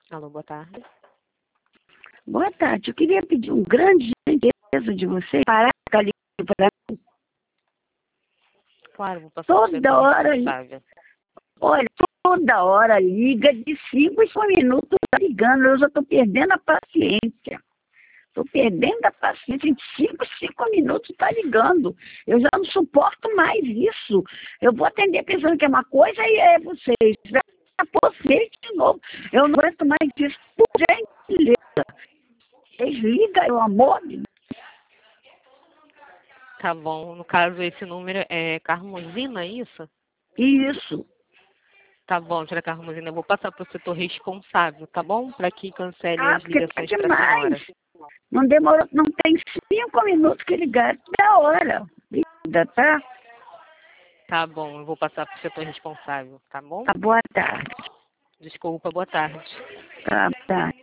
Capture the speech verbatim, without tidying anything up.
Alô, boa tarde. Boa tarde. Eu queria pedir um grande gentileza de você parar de ficar ligando para mim. Claro, vou passar Toda hora. Olha, toda hora liga de cinco em cinco minutos tá ligando. Eu já estou perdendo a paciência. Estou perdendo a paciência. Em cinco, cinco minutos está ligando. Eu já não suporto mais isso. Eu vou atender pensando que é uma coisa e é vocês. Já vocês de novo. Eu não aguento mais isso. Por gentileza. Desliga, meu amor de Deus. Tá bom. No caso, esse número é Carmozina, é isso? Isso. Tá bom, tia Carmozina. Eu vou passar para o setor responsável, tá bom? Para que cancele Ah, as porque tá ligações para a senhora. demais. Não demorou, não tem cinco minutos que ligar. Da hora. Linda, tá? Tá bom, eu vou passar para o setor responsável, tá bom? Tá, boa tarde. Desculpa, boa tarde. Tá, tá.